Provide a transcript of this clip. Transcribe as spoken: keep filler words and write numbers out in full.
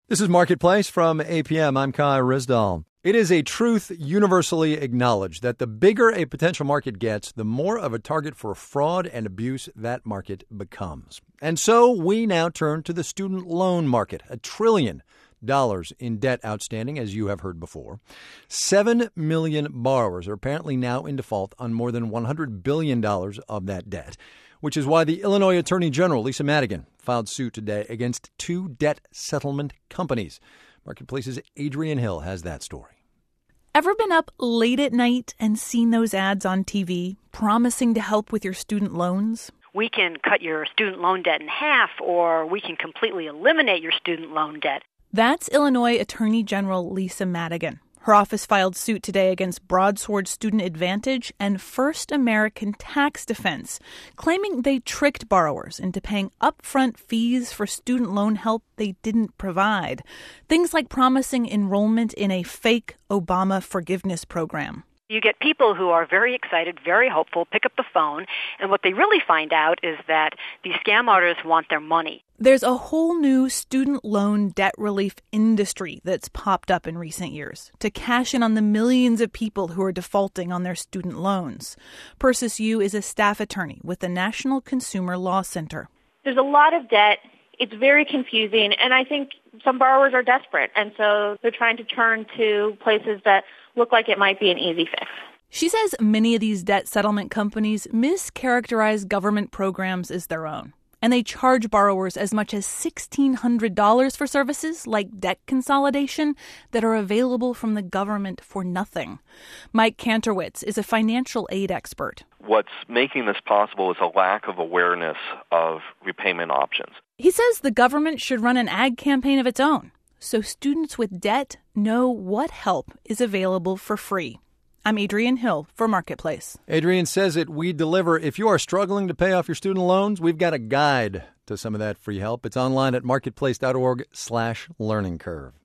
This is Marketplace from A P M. I'm Kai Risdall. It is a truth universally acknowledged that the bigger a potential market gets, the more of a target for fraud and abuse that market becomes. And so we now turn to the student loan market, a trillion dollars in debt outstanding, as you have heard before. Seven million borrowers are apparently now in default on more than one hundred billion dollars of that debt, which is why the Illinois Attorney General, Lisa Madigan, filed suit today against two debt settlement companies. Marketplace's Adrienne Hill has that story. Ever been up late at night and seen those ads on T V promising to help with your student loans? We can cut your student loan debt in half, or we can completely eliminate your student loan debt. That's Illinois Attorney General Lisa Madigan. Her office filed suit today against Broadsword Student Advantage and First American Tax Defense, claiming they tricked borrowers into paying upfront fees for student loan help they didn't provide. Things like promising enrollment in a fake Obama forgiveness program. You get people who are very excited, very hopeful, pick up the phone, and what they really find out is that these scam artists want their money. There's a whole new student loan debt relief industry that's popped up in recent years to cash in on the millions of people who are defaulting on their student loans. Persis Yu is a staff attorney with the National Consumer Law Center. There's a lot of debt. It's very confusing, and I think some borrowers are desperate, and so they're trying to turn to places that look like it might be an easy fix. She says many of these debt settlement companies mischaracterize government programs as their own, and they charge borrowers as much as sixteen hundred dollars for services like debt consolidation that are available from the government for nothing. Mike Kantorowicz is a financial aid expert. What's making this possible is a lack of awareness of repayment options. He says the government should run an ag campaign of its own, so students with debt know what help is available for free. I'm Adrienne Hill for Marketplace. Adrienne says that we deliver. If you are struggling to pay off your student loans, we've got a guide to some of that free help. It's online at marketplace.org slash learning curve.